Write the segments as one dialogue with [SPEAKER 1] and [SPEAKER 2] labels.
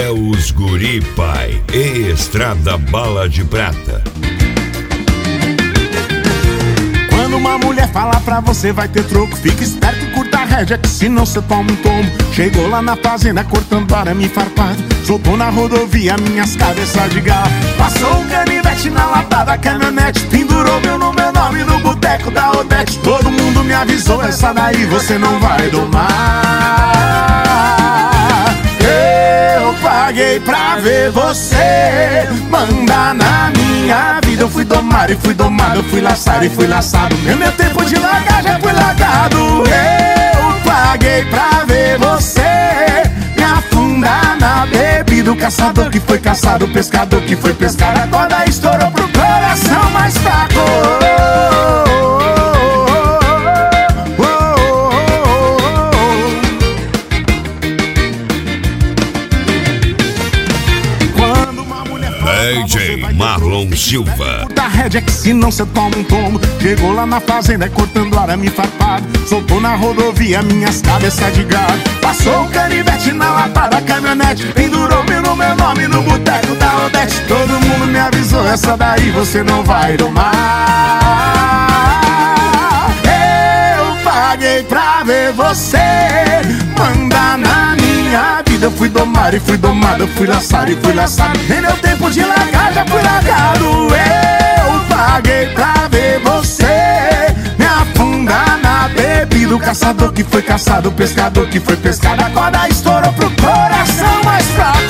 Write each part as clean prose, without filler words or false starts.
[SPEAKER 1] É os Guri Pai e Estrada Bala de Prata.
[SPEAKER 2] Quando uma mulher fala pra você vai ter troco, fica esperto e curta a rédea, que senão cê toma um tombo. Chegou lá na fazenda cortando arame farpado, soltou na rodovia minhas cabeças de galo. Passou um canivete na lata da caminhonete, pendurou meu nome no boteco da Odete. Todo mundo me avisou, essa daí você não vai domar. Eu paguei pra ver você mandar na minha vida. Eu fui domar e fui domado, eu fui laçado e fui laçado. Meu tempo de largar já foi largado. Eu paguei pra ver você me afundar na bebida. O caçador que foi caçado, o pescador que foi pescado. A corda estourou pro coração mais fraco.
[SPEAKER 1] DJ Marlon Silva.
[SPEAKER 2] Da rédea, que senão cê toma um tombo. Chegou lá na fazenda cortando arame farpado, soltou na rodovia minhas cabeças de gado. Passou um canivete na lata da caminhonete, pendurou meu nome no boteco da Odete. Todo mundo me avisou, essa daí você não vai domar. Eu paguei pra ver você mandar na minha vida. Eu fui domar e fui domado, eu fui laçado e fui laçado. Nem deu tempo de largar, já fui largado. Eu paguei pra ver você me afundar na bebida. O caçador que foi caçado, o pescador que foi pescado. A corda estourou pro coração mais fraco.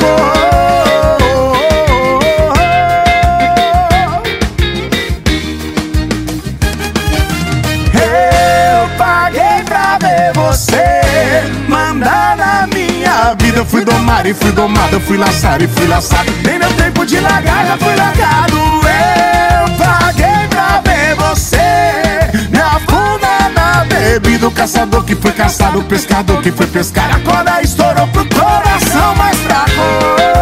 [SPEAKER 2] Eu paguei pra ver você mandar na minha vida. Eu fui domar e fui domado, eu fui laçado e fui laçado. Nem deu tempo de largar, já fui largado. Eu paguei pra ver você me afundar na bebida. O caçador que foi caçado, o pescador que foi pescar. A corda estourou pro coração mais fraco.